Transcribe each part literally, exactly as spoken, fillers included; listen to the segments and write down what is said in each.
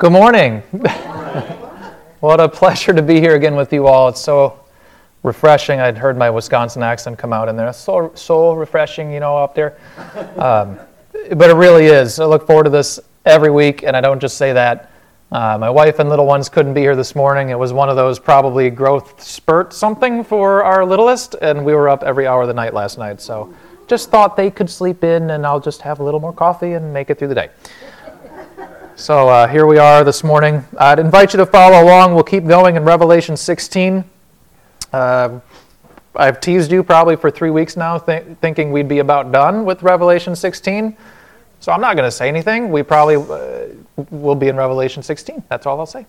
Good morning. What a pleasure to be here again with you all. It's so refreshing. I'd heard my Wisconsin accent come out in there. It's so, so refreshing, you know, up there. Um, but it really is. I look forward to this every week, and I don't just say that. Uh, my wife and little ones couldn't be here this morning. It was one of those probably growth spurt something for our littlest, and we were up every hour of the night last night. So just thought they could sleep in, and I'll just have a little more coffee and make it through the day. So uh, here we are this morning. I'd invite you to follow along. We'll keep going in Revelation sixteen. Uh, I've teased you probably for three weeks now, th- thinking we'd be about done with Revelation sixteen. So I'm not going to say anything. We probably uh, will be in Revelation sixteen. That's all I'll say.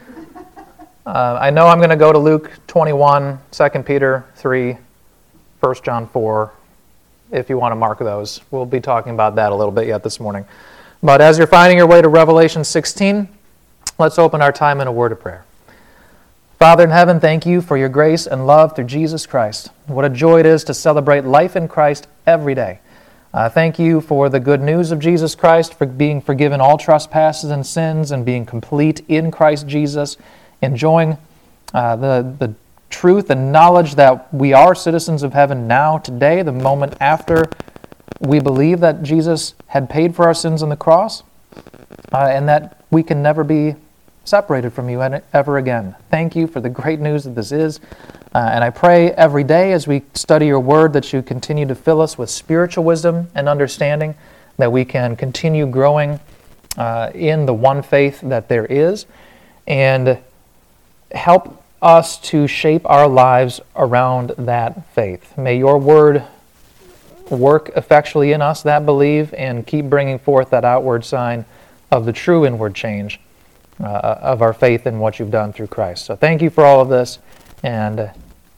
Uh, I know I'm going to go to Luke twenty-one, Second Peter three, First John four, if you want to mark those. We'll be talking about that a little bit yet this morning. But as you're finding your way to Revelation sixteen, let's open our time in a word of prayer. Father in heaven, thank you for your grace and love through Jesus Christ. What a joy it is to celebrate life in Christ every day. Uh, thank you for the good news of Jesus Christ, for being forgiven all trespasses and sins and being complete in Christ Jesus, enjoying uh, the, the truth and knowledge that we are citizens of heaven now, today, the moment after we believe that Jesus had paid for our sins on the cross, uh, and that we can never be separated from you ever again. Thank you for the great news that this is. Uh, and I pray every day as we study your word that you continue to fill us with spiritual wisdom and understanding, that we can continue growing uh, in the one faith that there is, and help us to shape our lives around that faith. May your word work effectually in us that believe, and keep bringing forth that outward sign of the true inward change uh, of our faith in what you've done through Christ. So thank you for all of this, and uh,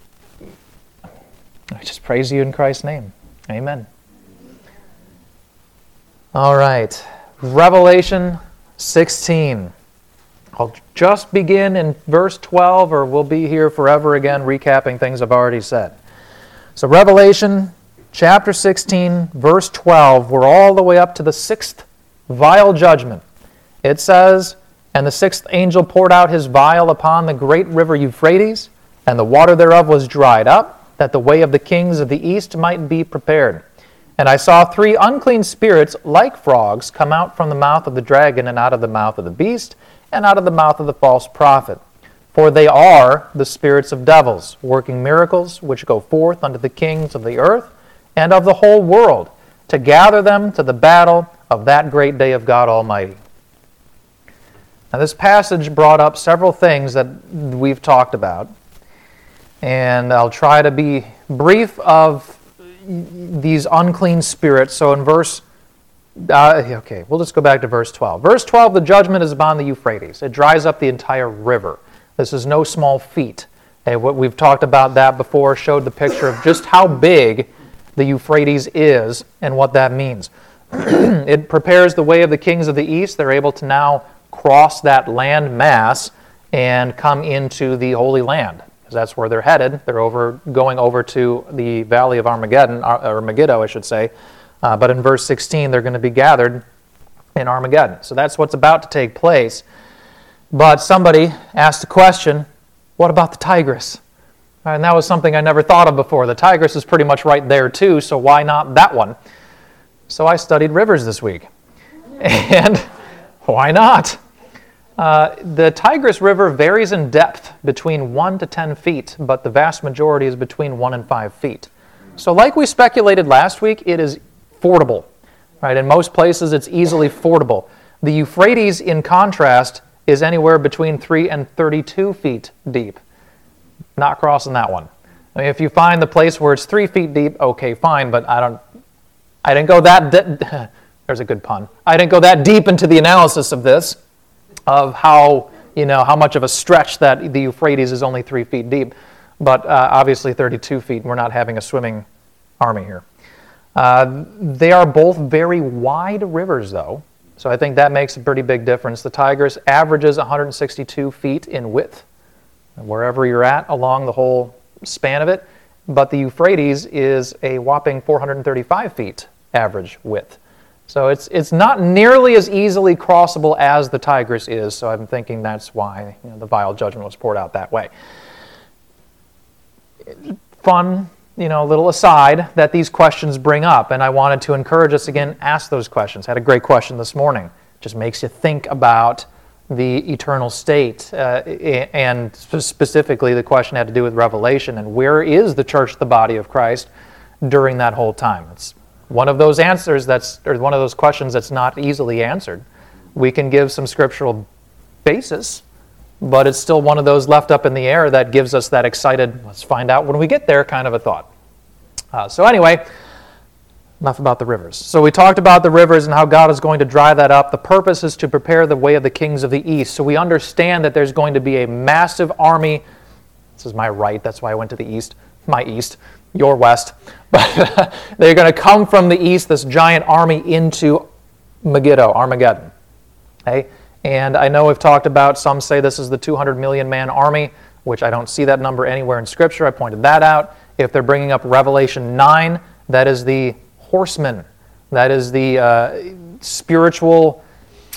I just praise you in Christ's name. Amen. All right, Revelation sixteen. I'll just begin in verse twelve, or we'll be here forever again recapping things I've already said. So Revelation chapter sixteen, verse twelve, we're all the way up to the sixth vial judgment. It says, "And the sixth angel poured out his vial upon the great river Euphrates, and the water thereof was dried up, that the way of the kings of the east might be prepared. And I saw three unclean spirits like frogs come out from the mouth of the dragon, and out of the mouth of the beast, and out of the mouth of the false prophet. For they are the spirits of devils, working miracles, which go forth unto the kings of the earth, and of the whole world, to gather them to the battle of that great day of God Almighty." Now this passage brought up several things that we've talked about, and I'll try to be brief of these unclean spirits. So in verse, uh, okay, we'll just go back to verse twelve. Verse twelve, the judgment is upon the Euphrates. It dries up the entire river. This is no small feat. And what we've talked about that before, showed the picture of just how big the Euphrates is and what that means. It prepares the way of the kings of the east. They're able to now cross that land mass and come into the Holy Land, because that's where they're headed. They're over going over to the Valley of Armageddon, or Megiddo, I should say. Uh, but in verse sixteen, they're going to be gathered in Armageddon. So that's what's about to take place. But somebody asked a question, what about the Tigris? And that was something I never thought of before. The Tigris is pretty much right there too, so why not that one? So I studied rivers this week. And why not? Uh, the Tigris River varies in depth between one to ten feet, but the vast majority is between one and five feet. So like we speculated last week, it is fordable. Right? In most places, it's easily fordable. The Euphrates, in contrast, is anywhere between three and thirty-two feet deep. Not crossing that one. I mean, if you find the place where it's three feet deep, okay, fine, but I don't, I didn't go that, de- there's a good pun. I didn't go that deep into the analysis of this, of how, you know, how much of a stretch that the Euphrates is only three feet deep. But uh, obviously thirty-two feet, we're not having a swimming army here. Uh, they are both very wide rivers, though, so I think that makes a pretty big difference. The Tigris averages one hundred sixty-two feet in width, wherever you're at along the whole span of it, but the Euphrates is a whopping four hundred thirty-five feet average width. So it's it's not nearly as easily crossable as the Tigris is, so I'm thinking that's why, you know, the vial judgment was poured out that way. Fun, you know, little aside that these questions bring up, and I wanted to encourage us again, ask those questions. I had a great question this morning. Just makes you think about the eternal state, uh, and specifically the question had to do with Revelation, and where is the church the body of Christ during that whole time? It's one of those answers that's, or one of those questions that's not easily answered. We can give some scriptural basis, but it's still one of those left up in the air that gives us that excited, let's find out when we get there kind of a thought. Uh, so anyway, enough about the rivers. So we talked about the rivers and how God is going to dry that up. The purpose is to prepare the way of the kings of the east. So we understand that there's going to be a massive army. This is my right, that's why I went to the east. My east, your west. But they're going to come from the east, this giant army, into Megiddo, Armageddon. Okay? And I know we've talked about, some say this is the two hundred million man army, which I don't see that number anywhere in Scripture. I pointed that out. If they're bringing up Revelation nine, that is the horsemen. That is the uh, spiritual,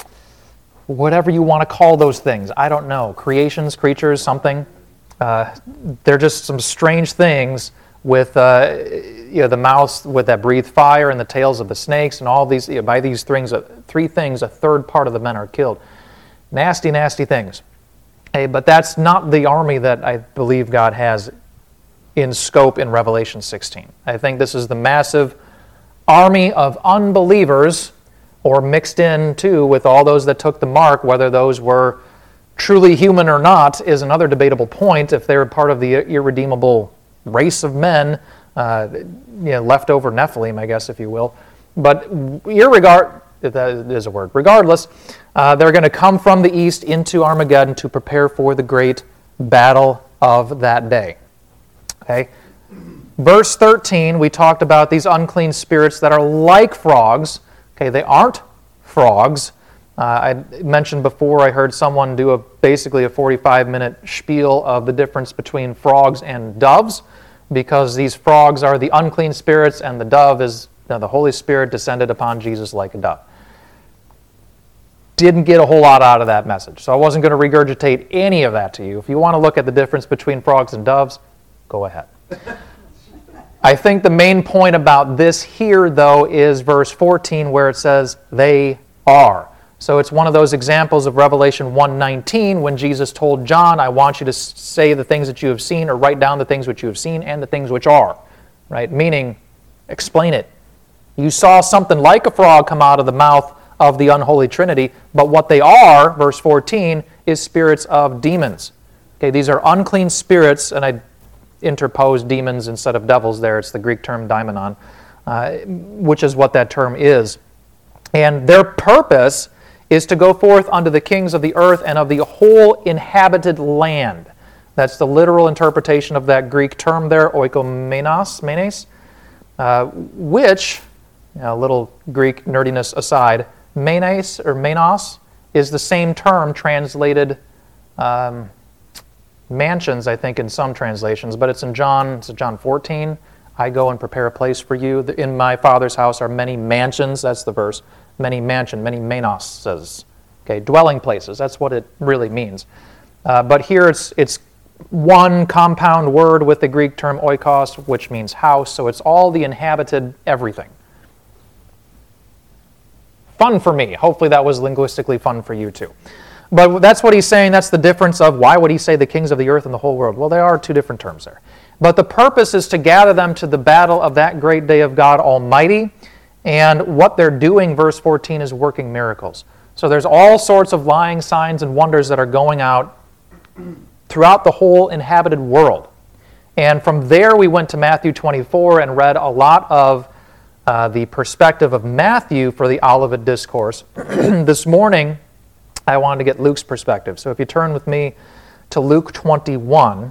whatever you want to call those things. I don't know. Creations, creatures, something. Uh, they're just some strange things with uh, you know, the mouths with that breathe fire and the tails of the snakes and all these. You know, by these things, uh, three things, a third part of the men are killed. Nasty, nasty things. Hey, but that's not the army that I believe God has in scope in Revelation sixteen. I think this is the massive army of unbelievers, or mixed in too with all those that took the mark. Whether those were truly human or not is another debatable point. If they were part of the irredeemable race of men, uh, you know, leftover Nephilim, I guess, if you will. But irregard, if that is a word, regardless, uh, they're going to come from the east into Armageddon to prepare for the great battle of that day. Okay. Verse thirteen, we talked about these unclean spirits that are like frogs. Okay, they aren't frogs. Uh, I mentioned before, I heard someone do a basically a forty-five minute spiel of the difference between frogs and doves, because these frogs are the unclean spirits and the dove is, you know, the Holy Spirit descended upon Jesus like a dove. Didn't get a whole lot out of that message, so I wasn't going to regurgitate any of that to you. If you want to look at the difference between frogs and doves, go ahead. I think the main point about this here, though, is verse fourteen, where it says, they are. So it's one of those examples of Revelation one nineteen, when Jesus told John, I want you to say the things that you have seen, or write down the things which you have seen and the things which are. Right? Meaning, explain it. You saw something like a frog come out of the mouth of the unholy Trinity, but what they are, verse fourteen, is spirits of demons. Okay, these are unclean spirits, and I interpose demons instead of devils there. It's the Greek term daimonon, uh, which is what that term is. And their purpose is to go forth unto the kings of the earth and of the whole inhabited land. That's the literal interpretation of that Greek term there, oikomenos, menes, uh, which, you know, a little Greek nerdiness aside, menes or menos is the same term translated um, mansions, I think, in some translations, but it's in John, it's in John fourteen. I go and prepare a place for you. In my Father's house are many mansions. That's the verse. Many mansion, many menos says. Okay, dwelling places. That's what it really means. Uh, but here it's it's one compound word with the Greek term oikos, which means house. So it's all the inhabited everything. Fun for me. Hopefully that was linguistically fun for you too. But that's what he's saying. That's the difference of why would he say the kings of the earth and the whole world? Well, there are two different terms there. But the purpose is to gather them to the battle of that great day of God Almighty. And what they're doing, verse fourteen, is working miracles. So there's all sorts of lying signs and wonders that are going out throughout the whole inhabited world. And from there we went to Matthew twenty-four and read a lot of uh, the perspective of Matthew for the Olivet Discourse. This morning, I wanted to get Luke's perspective. So if you turn with me to Luke twenty-one.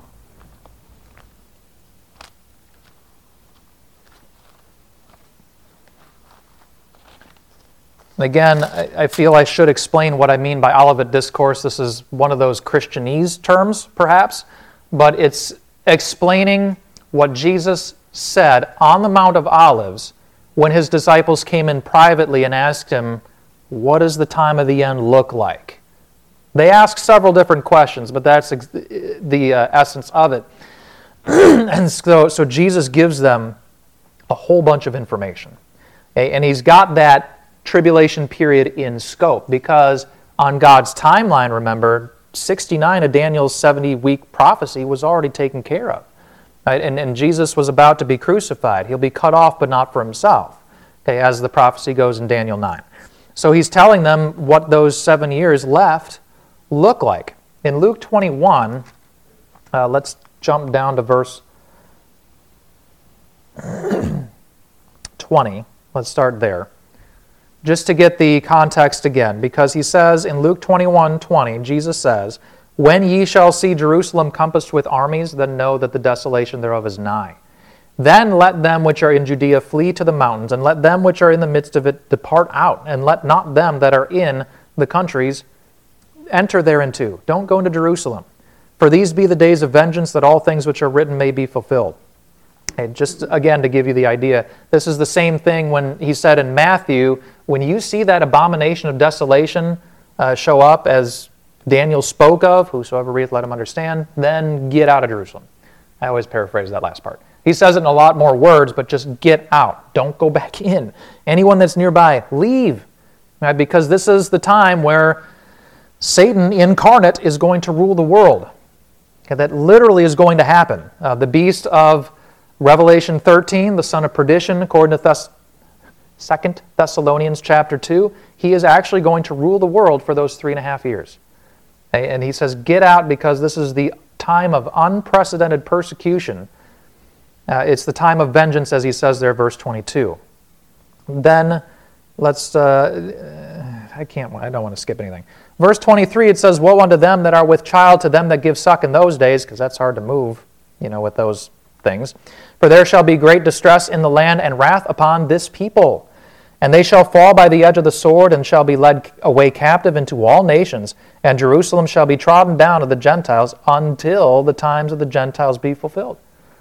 Again, I feel I should explain what I mean by Olivet Discourse. This is one of those Christianese terms, perhaps, but it's explaining what Jesus said on the Mount of Olives when his disciples came in privately and asked him, what does the time of the end look like? They asked several different questions, but that's ex- the uh, essence of it. And so, so Jesus gives them a whole bunch of information. Okay? And he's got that tribulation period in scope because on God's timeline, remember, sixty-nine of Daniel's seventy-week prophecy was already taken care of. Right? And, and Jesus was about to be crucified. He'll be cut off, but not for himself, okay, as the prophecy goes in Daniel nine. So he's telling them what those seven years left look like. In Luke twenty-one, uh, let's jump down to verse twenty. Let's start there. Just to get the context again, because he says in Luke twenty-one twenty, Jesus says, when ye shall see Jerusalem compassed with armies, then know that the desolation thereof is nigh. Then let them which are in Judea flee to the mountains, and let them which are in the midst of it depart out, and let not them that are in the countries enter thereinto. Don't go into Jerusalem. For these be the days of vengeance, that all things which are written may be fulfilled. Okay, just again to give you the idea, this is the same thing when he said in Matthew, when you see that abomination of desolation uh, show up as Daniel spoke of, whosoever readeth, let him understand, then get out of Jerusalem. I always paraphrase that last part. He says it in a lot more words, but just get out. Don't go back in. Anyone that's nearby, leave. Right? Because this is the time where Satan incarnate is going to rule the world. Okay, that literally is going to happen. Uh, the beast of Revelation thirteen, the son of perdition, according to Thess- Second Thessalonians chapter two, he is actually going to rule the world for those three and a half years. Okay, and he says, get out because this is the time of unprecedented persecution. Uh, it's the time of vengeance, as he says there, verse twenty-two. Then, let's, uh, I can't, I don't want to skip anything. Verse twenty-three, it says, woe unto them that are with child, to them that give suck in those days, because that's hard to move, you know, with those things. For there shall be great distress in the land, and wrath upon this people. And they shall fall by the edge of the sword, and shall be led away captive into all nations. And Jerusalem shall be trodden down of the Gentiles, until the times of the Gentiles be fulfilled.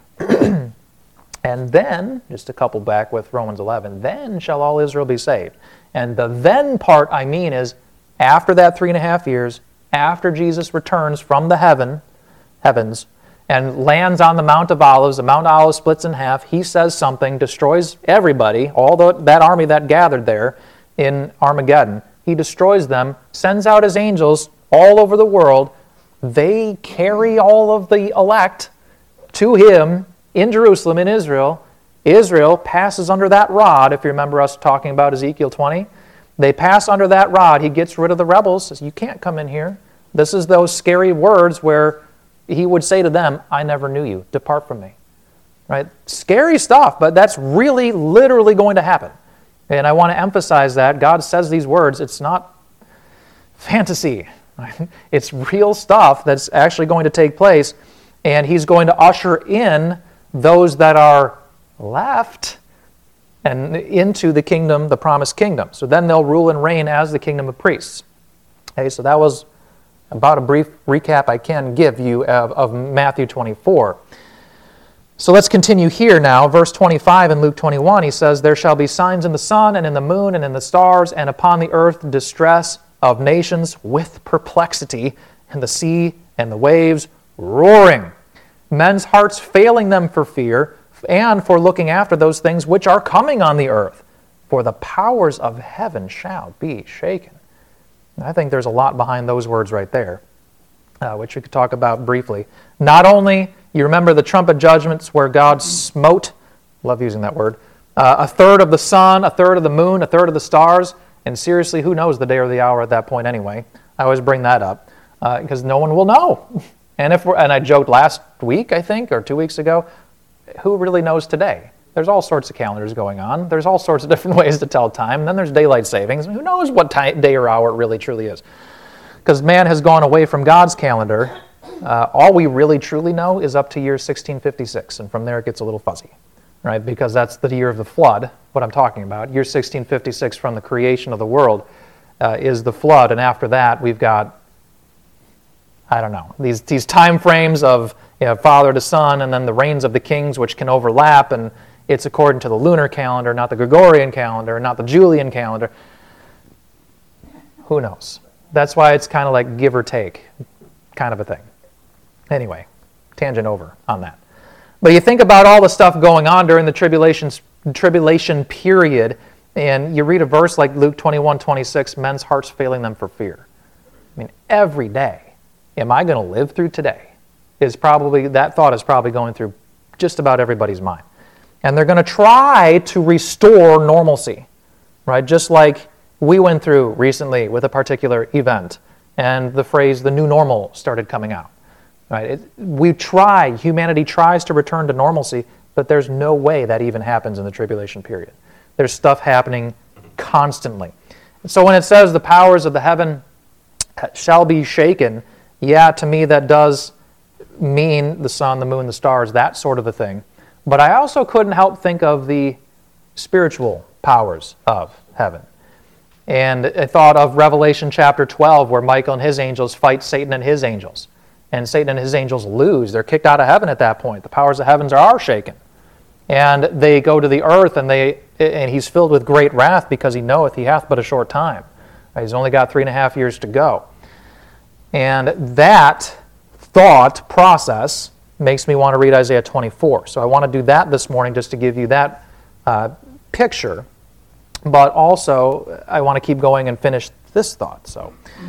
And then, just a couple back with Romans eleven, then shall all Israel be saved. And the then part, I mean, is after that three and a half years, after Jesus returns from the heaven, heavens, and lands on the Mount of Olives, the Mount of Olives splits in half, he says something, destroys everybody, all the, that army that gathered there in Armageddon. He destroys them, sends out his angels all over the world. They carry all of the elect to him in Jerusalem, in Israel. Israel passes under that rod, if you remember us talking about Ezekiel twenty. They pass under that rod. He gets rid of the rebels, says, you can't come in here. This is those scary words where he would say to them, I never knew you. Depart from me. Right? Scary stuff, but that's really, literally going to happen. And I want to emphasize that. God says these words. It's not fantasy. Right? It's real stuff that's actually going to take place. And he's going to usher in those that are left and into the kingdom, the promised kingdom. So then they'll rule and reign as the kingdom of priests. Okay, so that was about a brief recap I can give you of, of Matthew twenty-four. So let's continue here now. Verse twenty-five in Luke twenty-one, he says, there shall be signs in the sun and in the moon and in the stars, and upon the earth distress of nations with perplexity, and the sea and the waves roaring. Men's hearts failing them for fear, and for looking after those things which are coming on the earth. For the powers of heaven shall be shaken. I think there's a lot behind those words right there, uh, which we could talk about briefly. Not only, you remember the trumpet judgments where God smote, love using that word, uh, a third of the sun, a third of the moon, a third of the stars, and seriously, who knows the day or the hour at that point anyway? I always bring that up, uh, because no one will know. And if we're, and I joked last week, I think, or two weeks ago, who really knows today? There's all sorts of calendars going on. There's all sorts of different ways to tell time. And then there's daylight savings. Who knows what time, day or hour it really truly is? Because man has gone away from God's calendar. Uh, all we really truly know is up to year sixteen fifty-six. And from there it gets a little fuzzy, right? Because that's the year of the flood, what I'm talking about. Year sixteen fifty-six from the creation of the world uh, is the flood. And after that, we've got, I don't know, these, these time frames of, you know, father to son, and then the reigns of the kings, which can overlap, and it's according to the lunar calendar, not the Gregorian calendar, not the Julian calendar. Who knows? That's why it's kind of like give or take kind of a thing. Anyway, tangent over on that. But you think about all the stuff going on during the tribulation, tribulation period, and you read a verse like Luke twenty-one twenty-six, men's hearts failing them for fear. I mean, every day, am I going to live through today? Is probably, that thought is probably going through just about everybody's mind. And they're going to try to restore normalcy, right? Just like we went through recently with a particular event, and the phrase, the new normal, started coming out. Right? It, we try, humanity tries to return to normalcy, but there's no way that even happens in the tribulation period. There's stuff happening constantly. And so when it says the powers of the heaven shall be shaken, yeah, to me that does mean the sun, the moon, the stars, that sort of a thing. But I also couldn't help think of the spiritual powers of heaven. And I thought of Revelation chapter twelve, where Michael and his angels fight Satan and his angels. And Satan and his angels lose. They're kicked out of heaven at that point. The powers of heavens are shaken. And they go to the earth, and they and he's filled with great wrath, because he knoweth he hath but a short time. He's only got three and a half years to go. And that thought process makes me want to read Isaiah twenty-four. So I want to do that this morning, just to give you that uh, picture. But also, I want to keep going and finish this thought. So,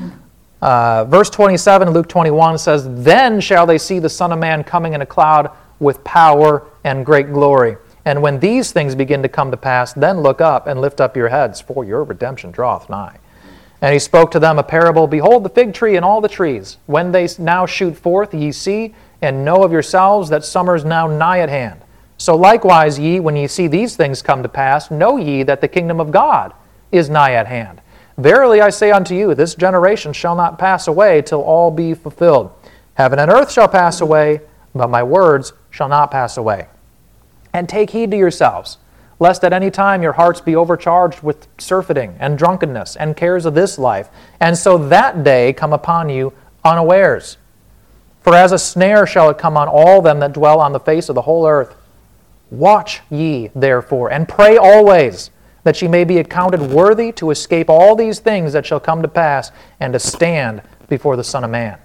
uh, verse twenty-seven, Luke twenty-one says, "Then shall they see the Son of Man coming in a cloud with power and great glory. And when these things begin to come to pass, then look up and lift up your heads, for your redemption draweth nigh." And he spoke to them a parable, "Behold the fig tree and all the trees. When they now shoot forth, ye see, and know of yourselves that summer is now nigh at hand. So likewise ye, when ye see these things come to pass, know ye that the kingdom of God is nigh at hand. Verily I say unto you, this generation shall not pass away till all be fulfilled. Heaven and earth shall pass away, but my words shall not pass away. And take heed to yourselves, lest at any time your hearts be overcharged with surfeiting and drunkenness and cares of this life, and so that day come upon you unawares. For as a snare shall it come on all them that dwell on the face of the whole earth. Watch ye, therefore, and pray always, that ye may be accounted worthy to escape all these things that shall come to pass, and to stand before the Son of Man."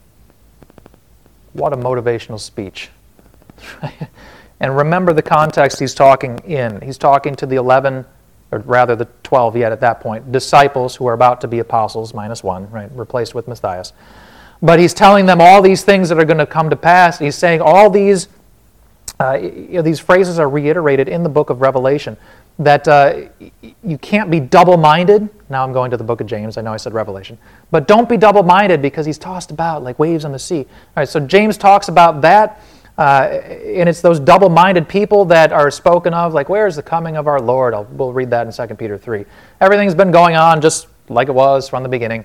What a motivational speech. And remember the context he's talking in. He's talking to the eleven, or rather the twelve yet at that point, disciples who are about to be apostles, minus one, right, replaced with Matthias. But he's telling them all these things that are going to come to pass. He's saying all these Uh, you know, these phrases are reiterated in the book of Revelation, that uh, you can't be double-minded. Now I'm going to the book of James. I know I said Revelation. But don't be double-minded, because he's tossed about like waves on the sea. All right, so James talks about that, uh, and it's those double-minded people that are spoken of, like, where is the coming of our Lord? I'll, we'll read that in Second Peter three. Everything's been going on just like it was from the beginning.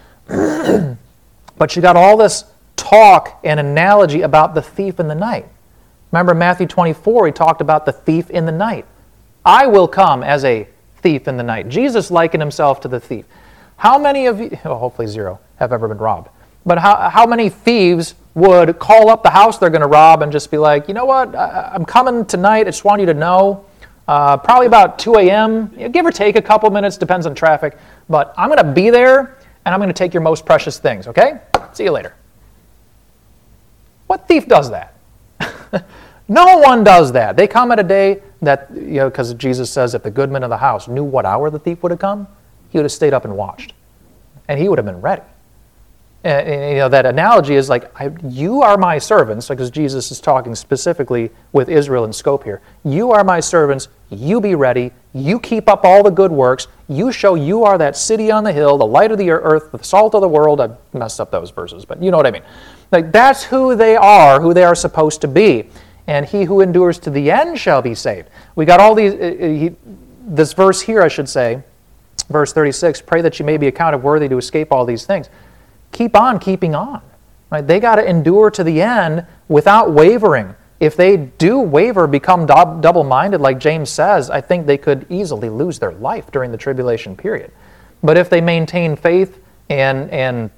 But you got all this talk and analogy about the thief in the night. Remember Matthew twenty-four, he talked about the thief in the night. I will come as a thief in the night. Jesus likened himself to the thief. How many of you, well, hopefully zero, have ever been robbed? But how, how many thieves would call up the house they're going to rob and just be like, you know what, I, I'm coming tonight, I just want you to know, uh, probably about two a.m., you know, give or take a couple minutes, depends on traffic, but I'm going to be there, and I'm going to take your most precious things, okay? See you later. What thief does that? No one does that. They come at a day that, you know, because Jesus says if the goodman of the house knew what hour the thief would have come, he would have stayed up and watched. And he would have been ready. And, and, you know, that analogy is like, I, you are my servants, because Jesus is talking specifically with Israel in scope here. You are my servants. You be ready. You keep up all the good works. You show you are that city on the hill, the light of the earth, the salt of the world. I messed up those verses, but you know what I mean. Like, that's who they are, who they are supposed to be. And he who endures to the end shall be saved. We got all these, uh, he, this verse here, I should say, verse thirty-six, pray that you may be accounted worthy to escape all these things. Keep on keeping on. Right? They got to endure to the end without wavering. If they do waver, become do- double-minded, like James says, I think they could easily lose their life during the tribulation period. But if they maintain faith and and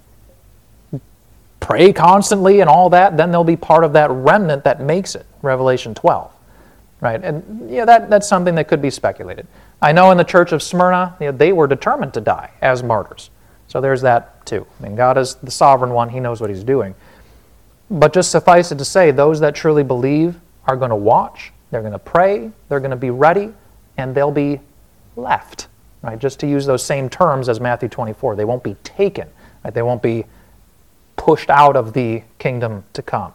pray constantly and all that, then they'll be part of that remnant that makes it, Revelation twelve. right? And yeah, that, that's something that could be speculated. I know in the church of Smyrna, you know, they were determined to die as martyrs. So there's that too. I mean, God is the sovereign one. He knows what he's doing. But just suffice it to say, those that truly believe are going to watch, they're going to pray, they're going to be ready, and they'll be left, right? Just to use those same terms as Matthew twenty-four. They won't be taken, right? They won't be pushed out of the kingdom to come.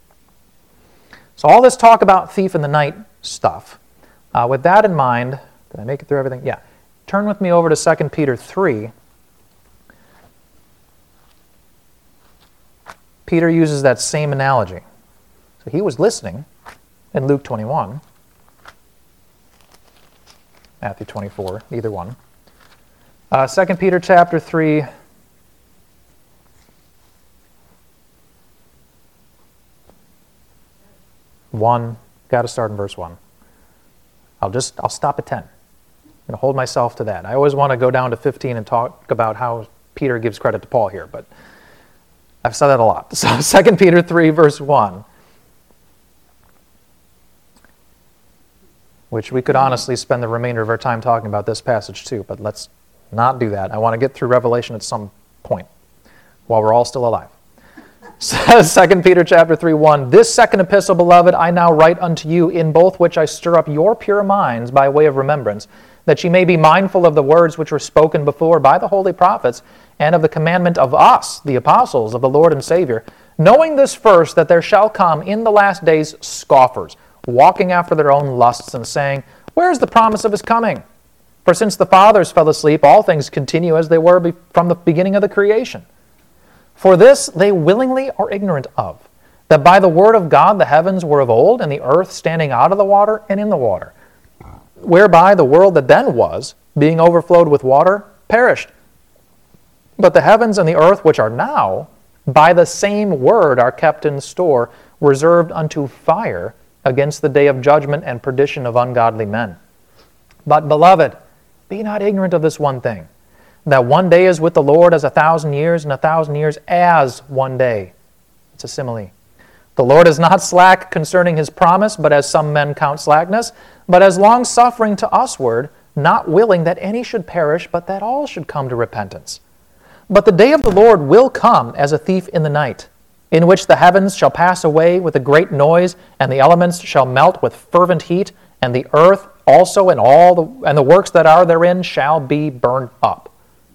So all this talk about thief in the night stuff, uh, with that in mind, did I make it through everything? Yeah. Turn with me over to Second Peter three. Peter uses that same analogy. So he was listening in Luke twenty-one, Matthew twenty-four, either one. Uh, Second Peter chapter three, one. Got to start in verse one. I'll just I'll stop at ten. I'm going to hold myself to that. I always want to go down to fifteen and talk about how Peter gives credit to Paul here, but I've said that a lot. So Second Peter three, verse one, which we could honestly spend the remainder of our time talking about this passage too, but let's not do that. I want to get through Revelation at some point while we're all still alive. Second Peter chapter three, one, this second epistle, beloved, I now write unto you, in both which I stir up your pure minds by way of remembrance, that ye may be mindful of the words which were spoken before by the holy prophets, and of the commandment of us, the apostles of the Lord and Savior, knowing this first, that there shall come in the last days scoffers, walking after their own lusts, and saying, where is the promise of his coming? For since the fathers fell asleep, all things continue as they were from the beginning of the creation. For this they willingly are ignorant of, that by the word of God the heavens were of old, and the earth standing out of the water and in the water, whereby the world that then was, being overflowed with water, perished. But the heavens and the earth which are now, by the same word are kept in store, reserved unto fire against the day of judgment and perdition of ungodly men. But, beloved, be not ignorant of this one thing, that one day is with the Lord as a thousand years, and a thousand years as one day. It's a simile. The Lord is not slack concerning his promise, but as some men count slackness, but as long-suffering to usward, not willing that any should perish, but that all should come to repentance. But the day of the Lord will come as a thief in the night, in which the heavens shall pass away with a great noise, and the elements shall melt with fervent heat, and the earth also and all the and the works that are therein shall be burned up.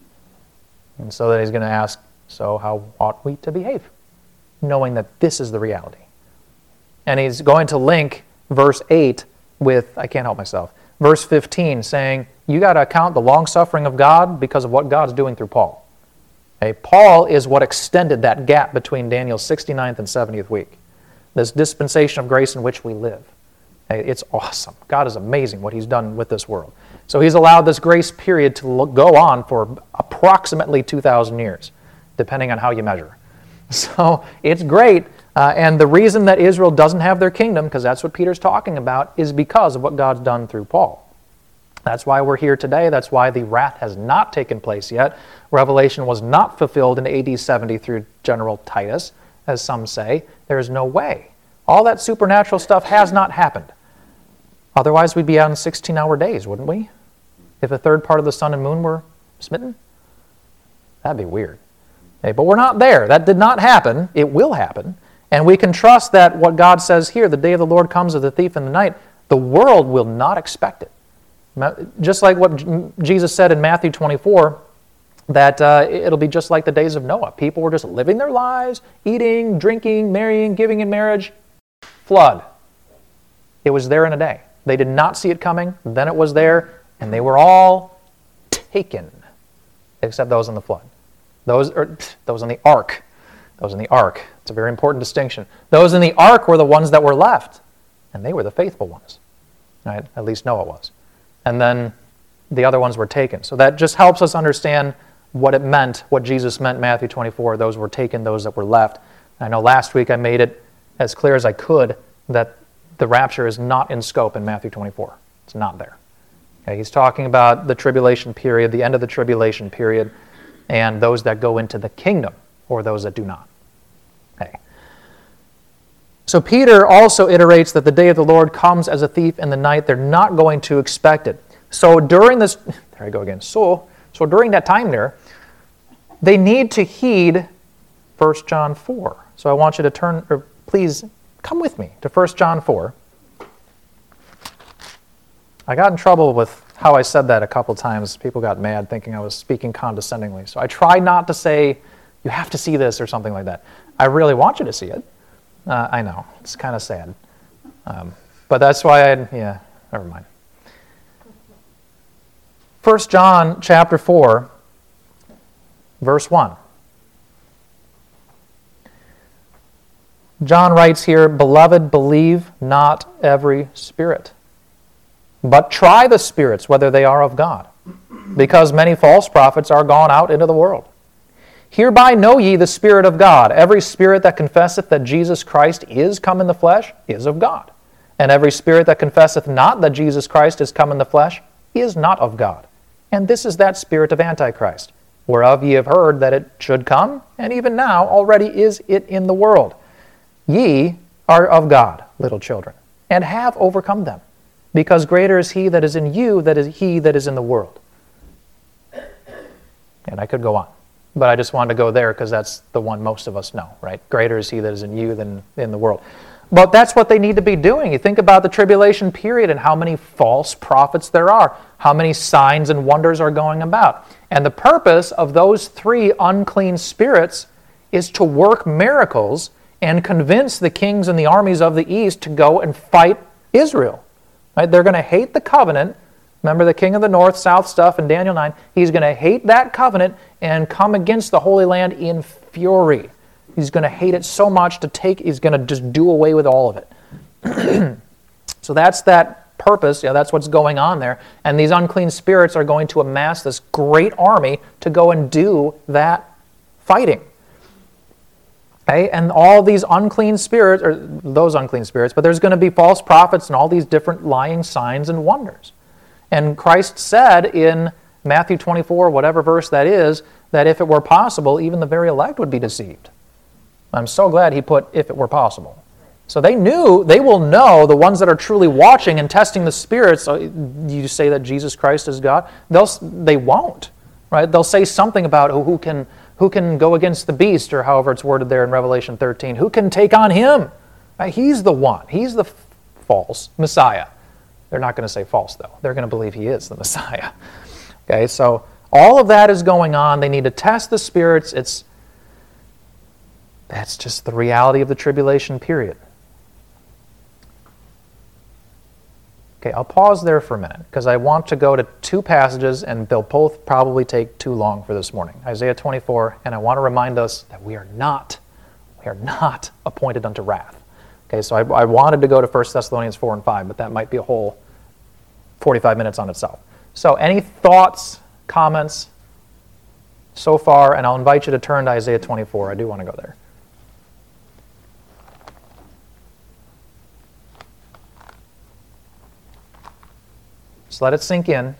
And so then he's going to ask, so how ought we to behave? Knowing that this is the reality. And he's going to link verse eight with, I can't help myself, verse fifteen, saying, you got to account the long-suffering of God because of what God's doing through Paul. Okay, Paul is what extended that gap between Daniel's sixty-ninth and seventieth week. This dispensation of grace in which we live. Okay, it's awesome. God is amazing what he's done with this world. So he's allowed this grace period to look, go on for approximately two thousand years, depending on how you measure. So it's great. Uh, and the reason that Israel doesn't have their kingdom, because that's what Peter's talking about, is because of what God's done through Paul. That's why we're here today. That's why the wrath has not taken place yet. Revelation was not fulfilled in A D seventy through General Titus, as some say. There is no way. All that supernatural stuff has not happened. Otherwise, we'd be out in sixteen-hour days, wouldn't we? If a third part of the sun and moon were smitten? That'd be weird. Okay, but we're not there. That did not happen. It will happen. And we can trust that what God says here, the day of the Lord comes as a thief in the night, the world will not expect it. Just like what Jesus said in Matthew twenty-four, that uh, it'll be just like the days of Noah. People were just living their lives, eating, drinking, marrying, giving in marriage. Flood. It was there in a day. They did not see it coming. Then it was there, and they were all taken, except those in the flood. Those, or, those in the ark. Those in the ark. It's a very important distinction. Those in the ark were the ones that were left, and they were the faithful ones. Right? At least Noah was. And then the other ones were taken. So that just helps us understand what it meant, what Jesus meant in Matthew twenty-four. Those were taken, those that were left. I know last week I made it as clear as I could that the rapture is not in scope in Matthew twenty-four. It's not there. Okay, he's talking about the tribulation period, the end of the tribulation period, and those that go into the kingdom, or those that do not. Okay. So Peter also iterates that the day of the Lord comes as a thief in the night. They're not going to expect it. So during this, there I go again. So, so during that time there, they need to heed First John four. So I want you to turn, or please come with me to First John four. I got in trouble with how I said that a couple times. People got mad thinking I was speaking condescendingly. So I tried not to say, you have to see this or something like that. I really want you to see it. Uh, I know, it's kind of sad. Um, but that's why I, yeah, never mind. First John chapter four, verse one. John writes here, "Beloved, believe not every spirit, but try the spirits whether they are of God, because many false prophets are gone out into the world. Hereby know ye the Spirit of God. Every spirit that confesseth that Jesus Christ is come in the flesh is of God. And every spirit that confesseth not that Jesus Christ is come in the flesh is not of God. And this is that spirit of Antichrist, whereof ye have heard that it should come, and even now already is it in the world. Ye are of God, little children, and have overcome them, because greater is he that is in you than is he that is in the world." And I could go on, but I just wanted to go there because that's the one most of us know, right? Greater is he that is in you than in the world. But that's what they need to be doing. You think about the tribulation period and how many false prophets there are, how many signs and wonders are going about. And the purpose of those three unclean spirits is to work miracles and convince the kings and the armies of the east to go and fight Israel. Right? They're going to hate the covenant. Remember the king of the north, south stuff in Daniel nine. He's going to hate that covenant and come against the Holy Land in fury. He's going to hate it so much to take, he's going to just do away with all of it. So that's that purpose. Yeah, that's what's going on there. And these unclean spirits are going to amass this great army to go and do that fighting. Okay? And all these unclean spirits, or those unclean spirits, but there's going to be false prophets and all these different lying signs and wonders. And Christ said in Matthew twenty-four, whatever verse that is, that if it were possible, even the very elect would be deceived. I'm so glad he put, if it were possible. So they knew, they will know, the ones that are truly watching and testing the spirits, you say that Jesus Christ is God, they'll, they won't. Right? They'll say something about who can, who can go against the beast, or however it's worded there in Revelation thirteen. Who can take on him? Right? He's the one. He's the f- false Messiah. They're not going to say false, though. They're going to believe he is the Messiah. Okay, so all of that is going on. They need to test the spirits. It's That's just the reality of the tribulation period. Okay, I'll pause there for a minute because I want to go to two passages and they'll both probably take too long for this morning. Isaiah twenty-four, and I want to remind us that we are not, we are not appointed unto wrath. Okay, so I, I wanted to go to First Thessalonians four and five, but that might be a whole forty-five minutes on itself. So any thoughts, comments so far? And I'll invite you to turn to Isaiah twenty-four. I do want to go there. Just let it sink in.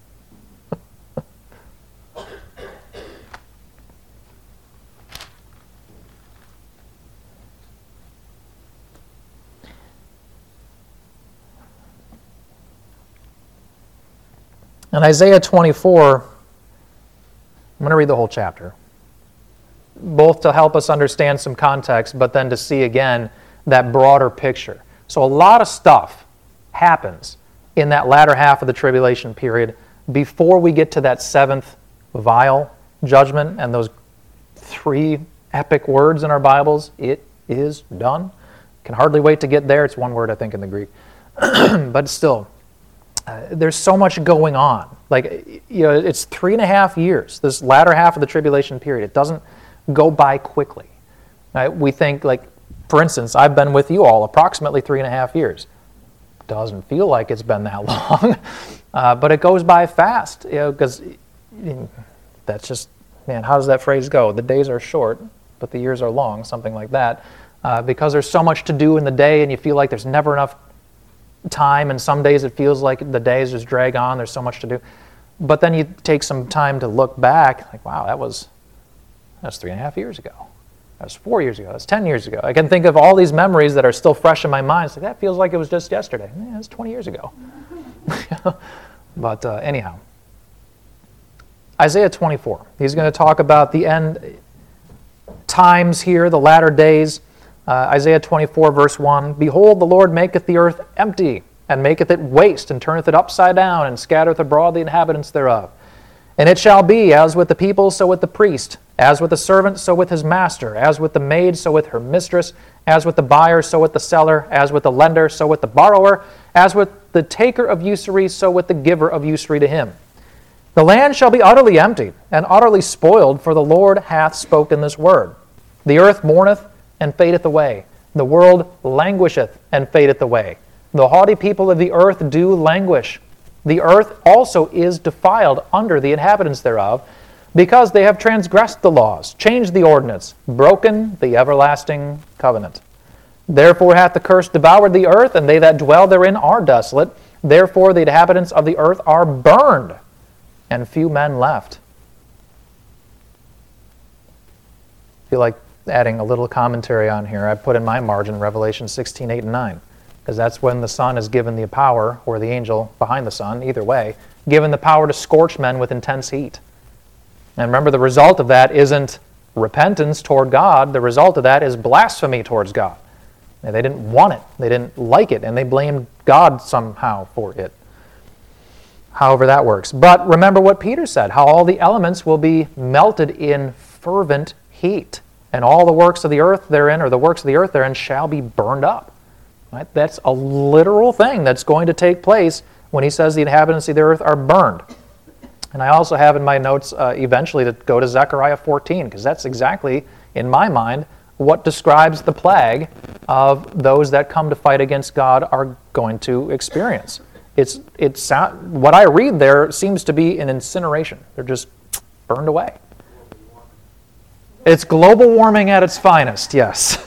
In Isaiah twenty-four, I'm going to read the whole chapter, both to help us understand some context, but then to see again that broader picture. So a lot of stuff happens in that latter half of the tribulation period before we get to that seventh vial judgment and those three epic words in our Bibles, it is done. Can hardly wait to get there. It's one word, I think, in the Greek. But still, uh, there's so much going on. Like, you know, it's three and a half years, this latter half of the tribulation period. It doesn't go by quickly. Right? We think, like, for instance, I've been with you all approximately three and a half years. Doesn't feel like it's been that long, uh, but it goes by fast, you know, because that's just, man, how does that phrase go? The days are short, but the years are long, something like that, uh, because there's so much to do in the day, and you feel like there's never enough time, and some days it feels like the days just drag on, there's so much to do. But then you take some time to look back, like, wow, that was, that's three and a half years ago. That was four years ago. That's ten years ago. I can think of all these memories that are still fresh in my mind. It's like, that feels like it was just yesterday. Yeah, it's twenty years ago. But uh, anyhow, Isaiah twenty-four. He's going to talk about the end times here, the latter days. Uh, Isaiah twenty-four, verse one, Behold, the Lord maketh the earth empty, and maketh it waste, and turneth it upside down, and scattereth abroad the inhabitants thereof. And it shall be, as with the people, so with the priest, as with the servant, so with his master, as with the maid, so with her mistress, as with the buyer, so with the seller, as with the lender, so with the borrower, as with the taker of usury, so with the giver of usury to him. The land shall be utterly emptied, and utterly spoiled, for the Lord hath spoken this word. The earth mourneth, and fadeth away. The world languisheth, and fadeth away. The haughty people of the earth do languish. The earth also is defiled under the inhabitants thereof, because they have transgressed the laws, changed the ordinance, broken the everlasting covenant. Therefore hath the curse devoured the earth, and they that dwell therein are desolate. Therefore the inhabitants of the earth are burned, and few men left. I feel like adding a little commentary on here. I put in my margin Revelation sixteen, eight and nine, because that's when the Son is given the power, or the angel behind the Son, either way, given the power to scorch men with intense heat. And remember, the result of that isn't repentance toward God. The result of that is blasphemy towards God. And they didn't want it. They didn't like it, and they blamed God somehow for it. However that works. But remember what Peter said, how all the elements will be melted in fervent heat, and all the works of the earth therein, or the works of the earth therein, shall be burned up. Right? That's a literal thing that's going to take place when he says the inhabitants of the earth are burned. And I also have in my notes uh, eventually to go to Zechariah fourteen, because that's exactly, in my mind, what describes the plague of those that come to fight against God are going to experience. It's it's what I read there seems to be an incineration. They're just burned away. It's global warming at its finest, yes.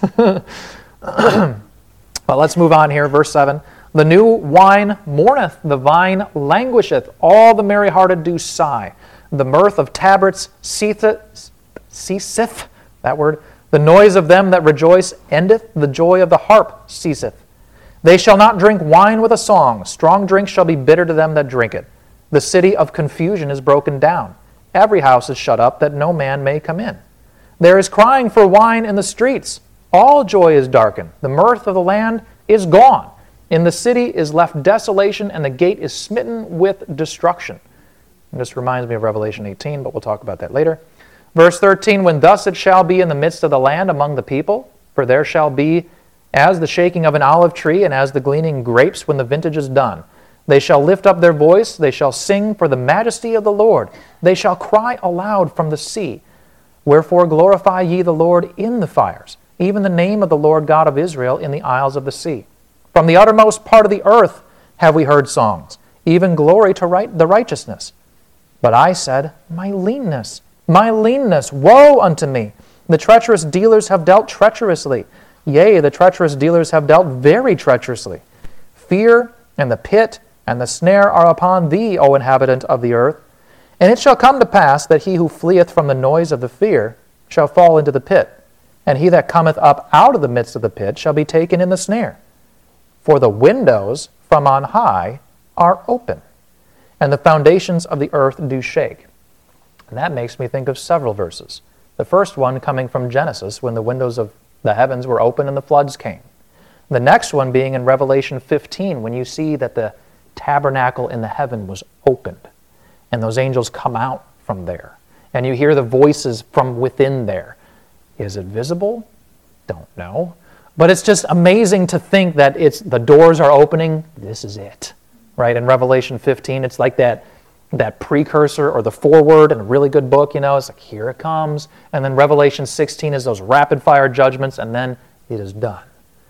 But let's move on here, verse seven. The new wine mourneth, the vine languisheth, all the merry-hearted do sigh. The mirth of tabrets ceaseth, ceaseth, that word. The noise of them that rejoice endeth, the joy of the harp ceaseth. They shall not drink wine with a song, strong drink shall be bitter to them that drink it. The city of confusion is broken down. Every house is shut up, that no man may come in. There is crying for wine in the streets. All joy is darkened. The mirth of the land is gone. In the city is left desolation, and the gate is smitten with destruction. And this reminds me of Revelation eighteen, but we'll talk about that later. Verse thirteen, When thus it shall be in the midst of the land among the people, for there shall be as the shaking of an olive tree, and as the gleaning grapes when the vintage is done. They shall lift up their voice, they shall sing for the majesty of the Lord. They shall cry aloud from the sea. Wherefore glorify ye the Lord in the fires, even the name of the Lord God of Israel in the isles of the sea. From the uttermost part of the earth have we heard songs, even glory to right, the righteousness. But I said, My leanness, my leanness, woe unto me! The treacherous dealers have dealt treacherously. Yea, the treacherous dealers have dealt very treacherously. Fear and the pit and the snare are upon thee, O inhabitant of the earth. And it shall come to pass that he who fleeth from the noise of the fear shall fall into the pit, and he that cometh up out of the midst of the pit shall be taken in the snare. For the windows from on high are open, and the foundations of the earth do shake. And that makes me think of several verses. The first one coming from Genesis, when the windows of the heavens were open and the floods came. The next one being in Revelation fifteen, when you see that the tabernacle in the heaven was opened, and those angels come out from there, and you hear the voices from within there. Is it visible? Don't know. But it's just amazing to think that it's the doors are opening. This is it, right? In Revelation fifteen, it's like that that precursor or the foreword in a really good book, you know. It's like, here it comes. And then Revelation sixteen is those rapid-fire judgments, and then it is done.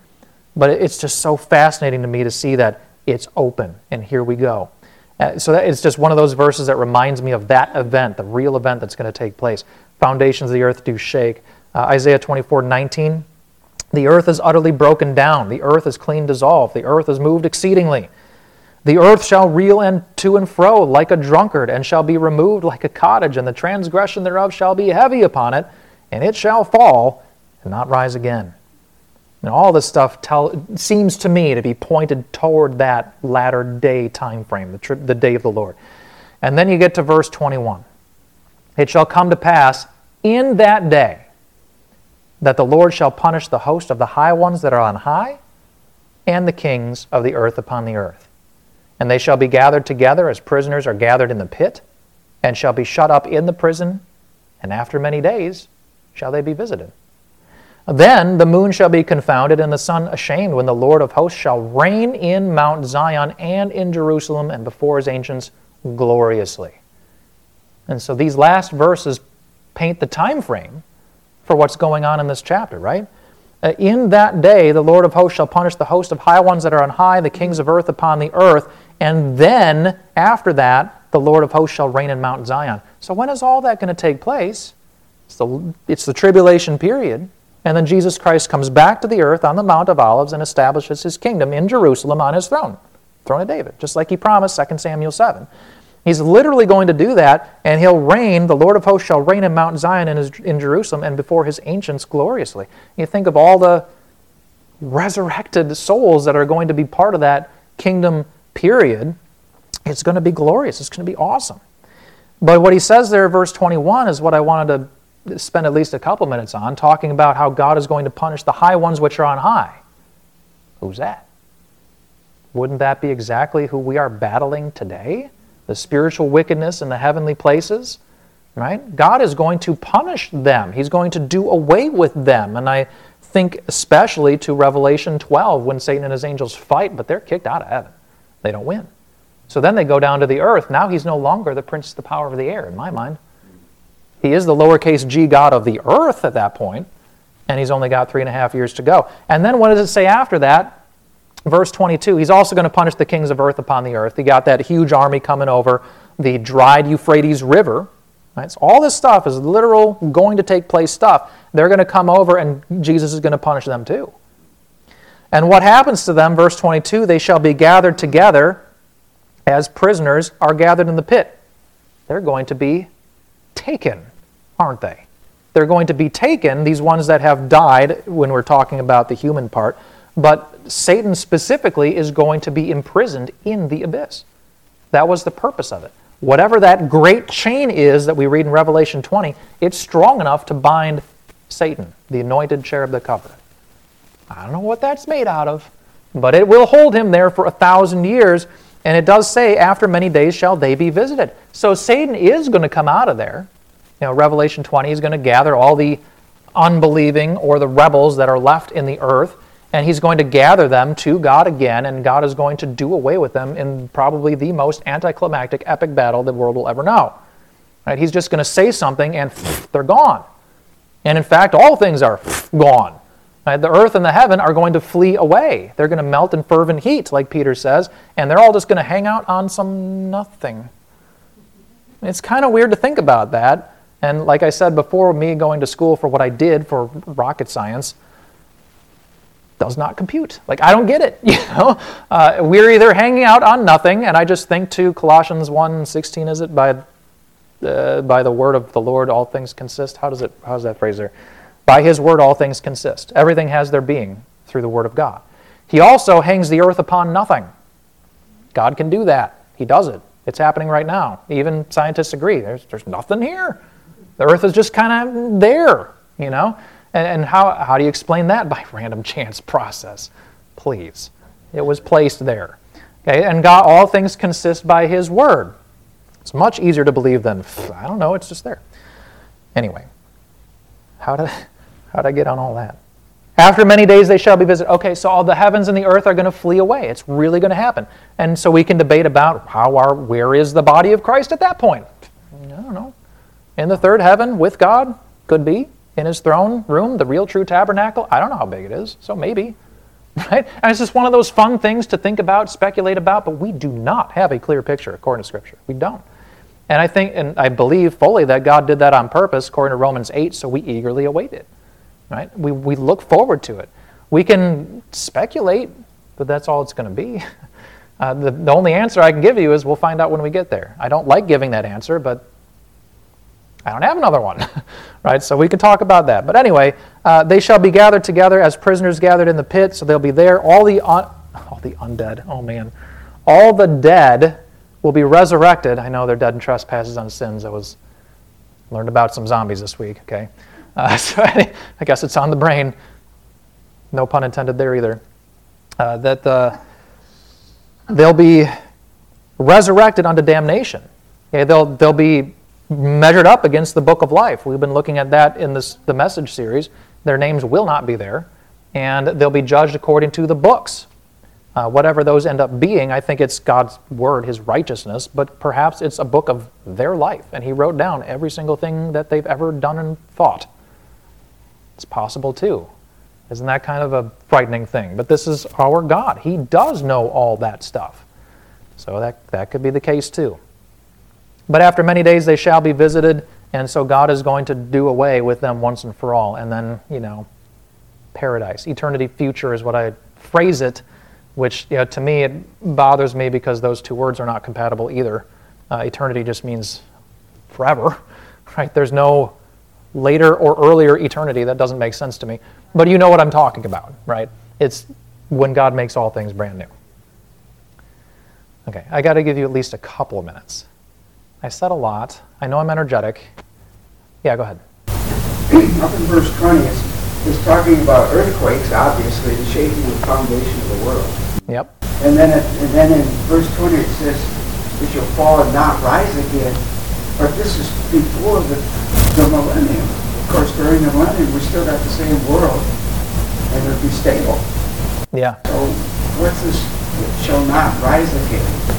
But it's just so fascinating to me to see that it's open, and here we go. Uh, so that, it's just one of those verses that reminds me of that event, the real event that's going to take place. Foundations of the earth do shake. Uh, Isaiah twenty-four nineteen. The earth is utterly broken down. The earth is clean dissolved. The earth is moved exceedingly. The earth shall reel and to and fro like a drunkard, and shall be removed like a cottage, and the transgression thereof shall be heavy upon it, and it shall fall, and not rise again. And all this stuff tell, seems to me to be pointed toward that latter day time frame, the, tri- the day of the Lord. And then you get to verse twenty-one. It shall come to pass in that day that the Lord shall punish the host of the high ones that are on high, and the kings of the earth upon the earth. And they shall be gathered together as prisoners are gathered in the pit, and shall be shut up in the prison, and after many days shall they be visited. Then the moon shall be confounded, and the sun ashamed, when the Lord of hosts shall reign in Mount Zion and in Jerusalem and before his ancients gloriously. And so these last verses paint the time frame for what's going on in this chapter, right? Uh, in that day the Lord of hosts shall punish the host of high ones that are on high, the kings of earth upon the earth, and then after that the Lord of hosts shall reign in Mount Zion. So when is all that going to take place? It's the, it's the tribulation period. And then Jesus Christ comes back to the earth on the Mount of Olives and establishes his kingdom in Jerusalem on his throne, throne of David, just like he promised, Second Samuel seven. He's literally going to do that, and he'll reign, the Lord of hosts shall reign in Mount Zion in, his, in Jerusalem and before his ancients gloriously. You think of all the resurrected souls that are going to be part of that kingdom period. It's going to be glorious. It's going to be awesome. But what he says there, verse twenty-one, is what I wanted to spend at least a couple minutes on, talking about how God is going to punish the high ones which are on high. Who's that? Wouldn't that be exactly who we are battling today? The spiritual wickedness in the heavenly places, right? God is going to punish them. He's going to do away with them. And I think especially to Revelation twelve, when Satan and his angels fight, but they're kicked out of heaven. They don't win. So then they go down to the earth. Now he's no longer the prince of the power of the air, in my mind. He is the lowercase g God of the earth at that point, and he's only got three and a half years to go. And then what does it say after that? Verse twenty-two, he's also going to punish the kings of earth upon the earth. He got that huge army coming over the dried Euphrates River. Right? So all this stuff is literal going to take place stuff. They're going to come over, and Jesus is going to punish them too. And what happens to them, verse twenty-two, they shall be gathered together as prisoners are gathered in the pit. They're going to be taken, aren't they? They're going to be taken, these ones that have died when we're talking about the human part, but Satan specifically is going to be imprisoned in the abyss. That was the purpose of it. Whatever that great chain is that we read in Revelation twenty, it's strong enough to bind Satan, the anointed cherub that covered it. I don't know what that's made out of, but it will hold him there for a thousand years, and it does say, after many days shall they be visited. So Satan is going to come out of there. You know, Revelation twenty is going to gather all the unbelieving or the rebels that are left in the earth, and he's going to gather them to God again, and God is going to do away with them in probably the most anticlimactic, epic battle the world will ever know. Right? He's just going to say something, and they're gone. And in fact, all things are gone. Right? The earth and the heaven are going to flee away. They're going to melt in fervent heat, like Peter says, and they're all just going to hang out on some nothing. It's kind of weird to think about that. And like I said before, me going to school for what I did for rocket science does not compute. Like, I don't get it, you know? Uh, we're either hanging out on nothing, and I just think to Colossians one sixteen, is it? By uh, by the word of the Lord all things consist. How does it, how's that phrase there? By his word all things consist. Everything has their being through the word of God. He also hangs the earth upon nothing. God can do that. He does it. It's happening right now. Even scientists agree. There's, there's nothing here. The earth is just kind of there, you know? And, and how, how do you explain that? By random chance process. Please. It was placed there. Okay, and God, all things consist by his word. It's much easier to believe than, I don't know, it's just there. Anyway, how did, how did I get on all that? After many days they shall be visited. Okay, so all the heavens and the earth are going to flee away. It's really going to happen. And so we can debate about how our, where is the body of Christ at that point? I don't know. In the third heaven with God? Could be. In his throne room, the real true tabernacle? I don't know how big it is, so maybe. Right? And it's just one of those fun things to think about, speculate about, but we do not have a clear picture according to Scripture. We don't. And I think, and I believe fully that God did that on purpose, according to Romans eight, so we eagerly await it. Right? We, we look forward to it. We can speculate, but that's all it's going to be. Uh, the, the only answer I can give you is we'll find out when we get there. I don't like giving that answer, but I don't have another one, right? So we could talk about that. But anyway, uh, they shall be gathered together as prisoners gathered in the pit, so they'll be there. All the un- all the undead, oh man, all the dead will be resurrected. I know they're dead in trespasses and sins. I was learned about some zombies this week. Okay, uh, so I guess it's on the brain. No pun intended there either. Uh, that the they'll be resurrected unto damnation. Okay, they'll they'll be measured up against the book of life. We've been looking at that in this the message series. Their names will not be there, and they'll be judged according to the books. Uh, whatever those end up being, I think it's God's word, His righteousness, but perhaps it's a book of their life, and He wrote down every single thing that they've ever done and thought. It's possible too. Isn't that kind of a frightening thing? But this is our God. He does know all that stuff. So that, that could be the case too. But after many days they shall be visited, and so God is going to do away with them once and for all. And then, you know, paradise. Eternity future is what I phrase it, which, you know, to me it bothers me because those two words are not compatible either. Uh, eternity just means forever, right? There's no later or earlier eternity. That doesn't make sense to me. But you know what I'm talking about, right? It's when God makes all things brand new. Okay, I got to give you at least a couple of minutes. I said a lot. I know I'm energetic. Yeah, go ahead. Up in verse twenty, it's, it's talking about earthquakes, obviously, the shaking of the foundation of the world. Yep. And then, it, and then in verse twenty it says, it shall fall and not rise again. But this is before the, the millennium. Of course, during the millennium, we still got the same world, and it'll be stable. Yeah. So what's this, it shall not rise again?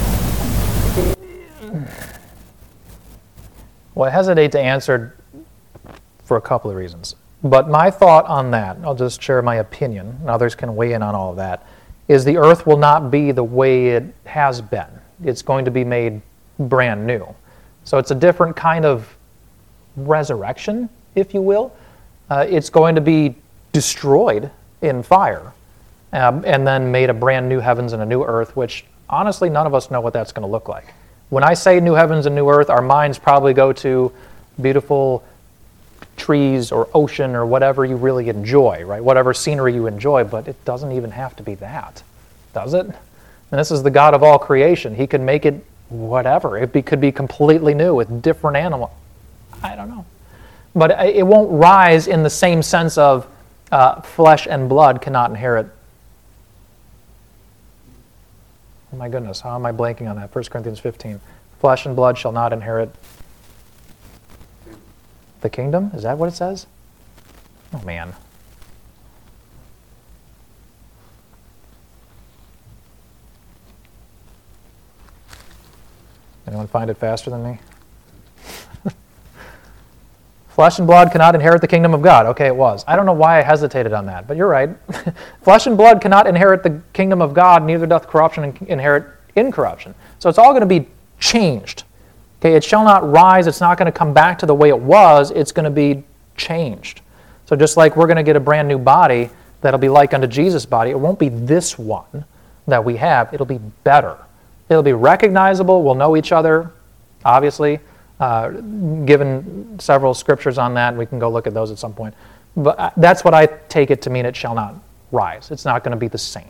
Well, I hesitate to answer for a couple of reasons. But my thought on that, I'll just share my opinion, and others can weigh in on all of that, is the earth will not be the way it has been. It's going to be made brand new. So it's a different kind of resurrection, if you will. Uh, it's going to be destroyed in fire, um, and then made a brand new heavens and a new earth, which honestly none of us know what that's going to look like. When I say new heavens and new earth, our minds probably go to beautiful trees or ocean or whatever you really enjoy, right? Whatever scenery you enjoy, but it doesn't even have to be that, does it? And this is the God of all creation. He could make it whatever. It be, could be completely new with different animals. I don't know. But it won't rise in the same sense of uh, flesh and blood cannot inherit. Oh my goodness, how am I blanking on that? First Corinthians fifteen. Flesh and blood shall not inherit the kingdom? Is that what it says? Oh man. Anyone find it faster than me? Flesh and blood cannot inherit the kingdom of God. Okay, it was. I don't know why I hesitated on that, but you're right. Flesh and blood cannot inherit the kingdom of God, neither doth corruption inherit incorruption. So it's all going to be changed. Okay, it shall not rise. It's not going to come back to the way it was. It's going to be changed. So just like we're going to get a brand new body that'll be like unto Jesus' body, it won't be this one that we have. It'll be better. It'll be recognizable. We'll know each other, obviously. Uh, given several scriptures on that, we can go look at those at some point. But that's what I take it to mean. It shall not rise. It's not going to be the same.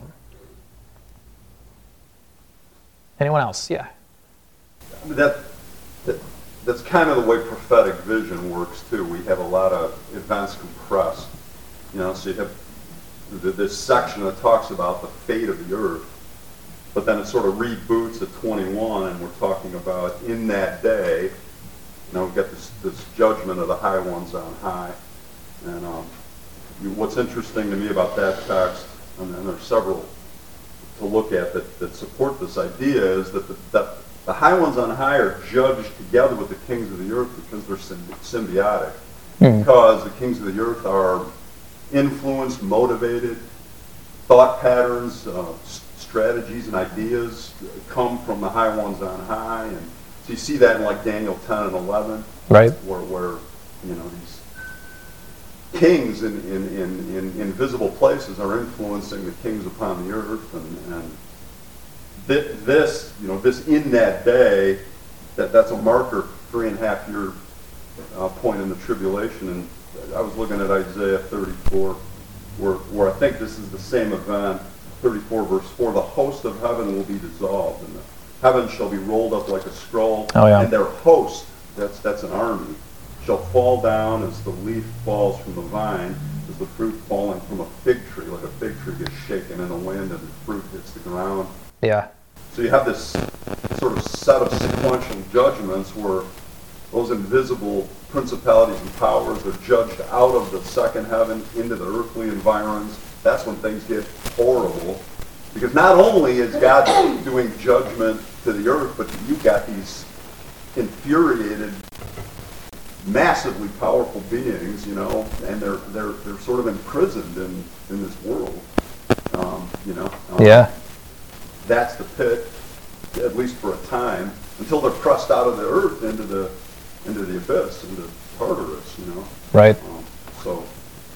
Anyone else? Yeah. I mean, that, that that's kind of the way prophetic vision works too. We have a lot of events compressed. You know, so you have this section that talks about the fate of the earth, but then it sort of reboots at twenty-one, and we're talking about in that day. You know, we've got this, this judgment of the high ones on high. And um, you, what's interesting to me about that text, and, and there's several to look at that, that support this idea, is that the, that the high ones on high are judged together with the kings of the earth because they're symbiotic. Mm. Because the kings of the earth are influenced, motivated, thought patterns, uh, strategies and ideas come from the high ones on high. And so you see that in like Daniel ten and eleven, right? Where, where you know these kings in, in, in, in invisible places are influencing the kings upon the earth, and, and th- this, you know, this in that day, that that's a marker three and a half year uh, point in the tribulation, and I was looking at Isaiah thirty-four, where, where I think this is the same event, thirty-four verse four, the host of heaven will be dissolved, and the heaven shall be rolled up like a scroll, Oh, yeah. and their host, that's, that's an army, shall fall down as the leaf falls from the vine, as the fruit falling from a fig tree, like a fig tree gets shaken in the wind and the fruit hits the ground. Yeah. So you have this sort of set of sequential judgments where those invisible principalities and powers are judged out of the second heaven into the earthly environs. That's when things get horrible. Because not only is God doing judgment to the earth, but you've got these infuriated, massively powerful beings, you know, and they're they're they're sort of imprisoned in, in this world. Um, you know. Um, Yeah. That's the pit, at least for a time, until they're pressed out of the earth into the into the abyss, into Tartarus, you know. Right. Um, so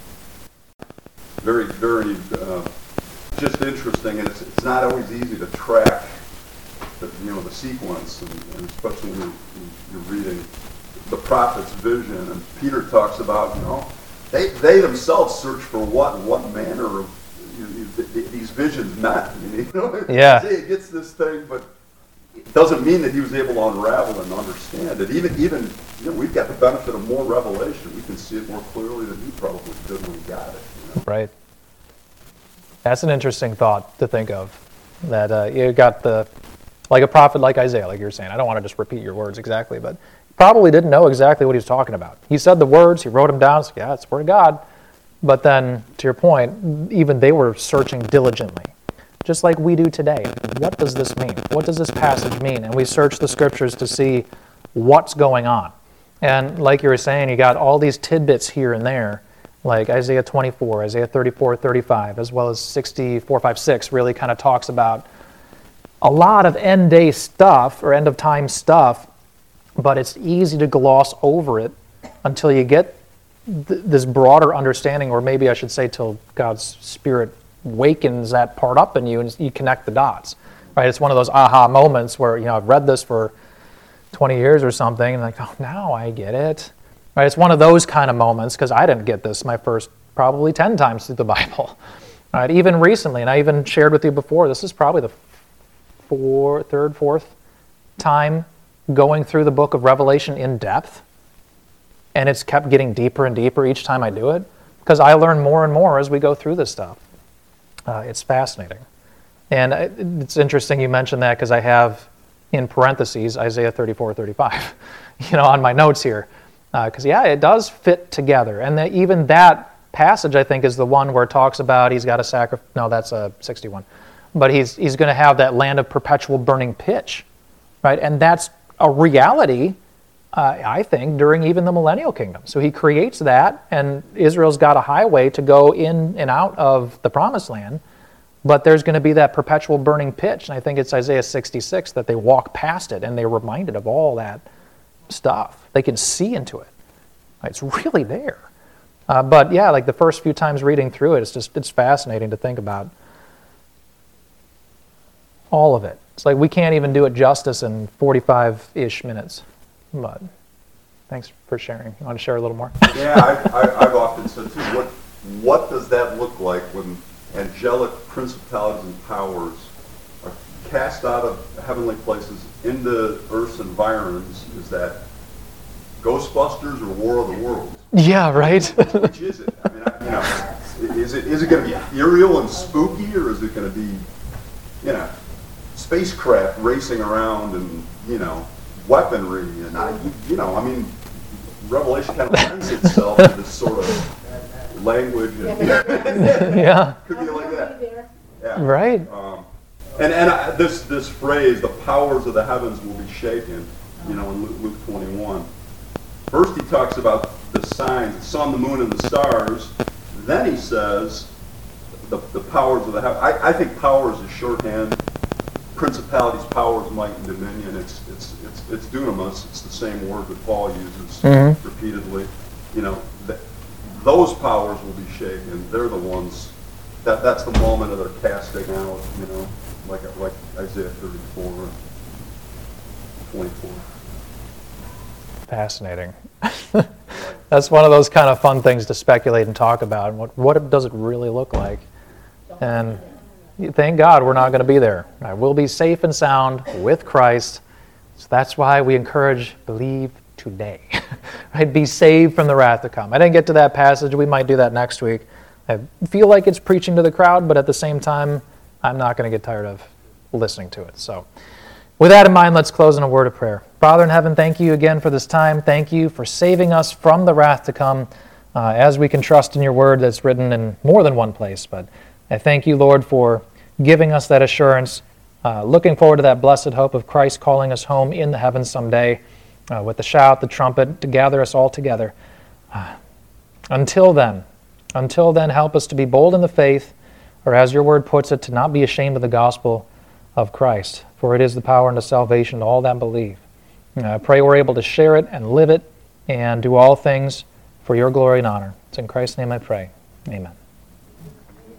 very, very, uh, just interesting, and it's it's not always easy to track the you know the sequence, and, and especially when you're, you're reading the prophet's vision. And Peter talks about you know they they themselves search for what what manner of you know, these visions meant. You know, Yeah. See, it gets this thing, but it doesn't mean that he was able to unravel and understand it. Even even you know we've got the benefit of more revelation. We can see it more clearly than he probably did when he got it. You know? Right. That's an interesting thought to think of. That uh, you got the, like a prophet like Isaiah, like you're saying. I don't want to just repeat your words exactly, but probably didn't know exactly what he was talking about. He said the words, he wrote them down, so yeah, it's the word of God. But then, to your point, even they were searching diligently, just like we do today. What does this mean? What does this passage mean? And we search the scriptures to see what's going on. And like you were saying, you got all these tidbits here and there, like Isaiah twenty-four, Isaiah thirty-four, thirty-five, as well as sixty-four, five, six really kind of talks about a lot of end day stuff or end of time stuff, but it's easy to gloss over it until you get th- this broader understanding, or maybe I should say till God's Spirit wakens that part up in you and you connect the dots. Right? It's one of those aha moments where, you know, I've read this for twenty years or something, and like, oh, now I get it. Right? It's one of those kind of moments, because I didn't get this my first probably ten times through the Bible. Right? Even recently, and I even shared with you before, this is probably the four, third, fourth time going through the book of Revelation in depth, and it's kept getting deeper and deeper each time I do it, because I learn more and more as we go through this stuff. Uh, it's fascinating. And it's interesting you mentioned that, because I have in parentheses Isaiah thirty-four, thirty-five, you know, on my notes here. Because, uh, yeah, it does fit together. And the, even that passage, I think, is the one where it talks about he's got a sacrifice. No, that's a sixty-one. But he's he's going to have that land of perpetual burning pitch, right? And that's a reality, uh, I think, during even the millennial kingdom. So he creates that, and Israel's got a highway to go in and out of the promised land, but there's going to be that perpetual burning pitch. And I think it's Isaiah sixty-six that they walk past it, and they're reminded of all that stuff. They can see into it. Right? It's really there. Uh, but yeah, like the first few times reading through it, it's just it's fascinating to think about all of it. It's like we can't even do it justice in forty-five-ish minutes. But thanks for sharing. You want to share a little more? Yeah, I, I, I've often said too, what what does that look like when angelic principalities and powers are cast out of heavenly places into earth's environs? Is that Ghostbusters or War of the Worlds? Yeah, right. Which is it? I mean, I, you know, is it is it going to be ethereal and spooky, or is it going to be, you know, spacecraft racing around and, you know, weaponry and I, you know, I mean, Revelation kind of lends itself to this sort of language. And, Yeah. could be like that. Yeah. Right. Um, and and I, this this phrase, the powers of the heavens will be shaken, you know, in Luke, Luke twenty-one. First he talks about the signs, the sun, the moon, and the stars. Then he says the, the powers of the heavens. I, I think powers is shorthand. Principalities, powers, might, and dominion. It's it's it's it's dunamis. It's the same word that Paul uses Mhm. repeatedly. You know, th- those powers will be shaken. They're the ones. That that's the moment of their casting out. You know, like like Isaiah thirty-four, twenty-four. Fascinating. That's one of those kind of fun things to speculate and talk about. What, what does it really look like? And thank God we're not going to be there. Right? We'll be safe and sound with Christ. So that's why we encourage, believe today. Right? Be saved from the wrath to come. I didn't get to that passage. We might do that next week. I feel like it's preaching to the crowd, but at the same time, I'm not going to get tired of listening to it. So with that in mind, let's close in a word of prayer. Father in heaven, thank you again for this time. Thank you for saving us from the wrath to come, uh, as we can trust in your word that's written in more than one place. But I thank you, Lord, for giving us that assurance, uh, looking forward to that blessed hope of Christ calling us home in the heavens someday, uh, with the shout, the trumpet, to gather us all together. Uh, until then, until then, help us to be bold in the faith, or as your word puts it, to not be ashamed of the gospel of Christ, for it is the power and the salvation to all that believe. I pray we're able to share it and live it and do all things for your glory and honor. It's in Christ's name I pray. Amen.